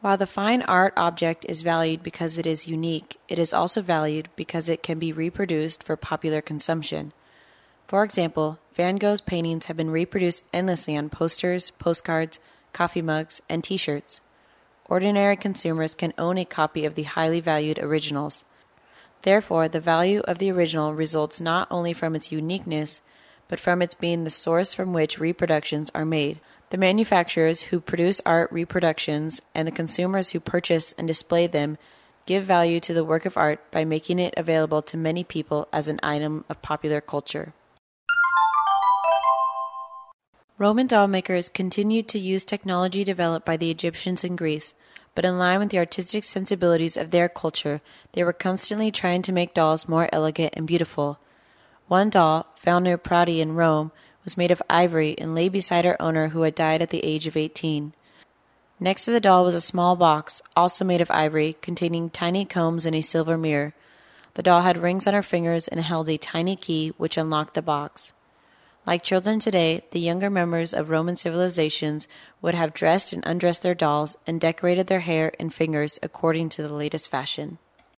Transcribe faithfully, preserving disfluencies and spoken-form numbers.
While the fine art object is valued because it is unique, it is also valued because it can be reproduced for popular consumption. For example, Van Gogh's paintings have been reproduced endlessly on posters, postcards, coffee mugs, and t-shirts. Ordinary consumers can own a copy of the highly valued originals. Therefore, the value of the original results not only from its uniqueness, but from its being the source from which reproductions are made. The manufacturers who produce art reproductions and the consumers who purchase and display them give value to the work of art by making it available to many people as an item of popular culture. Roman doll makers continued to use technology developed by the Egyptians and Greece, but in line with the artistic sensibilities of their culture, they were constantly trying to make dolls more elegant and beautiful. One doll, found near Prati in Rome, was made of ivory and lay beside her owner who had died at the age of eighteen. Next to the doll was a small box, also made of ivory, containing tiny combs and a silver mirror. The doll had rings on her fingers and held a tiny key which unlocked the box. Like children today, the younger members of Roman civilizations would have dressed and undressed their dolls and decorated their hair and fingers according to the latest fashion.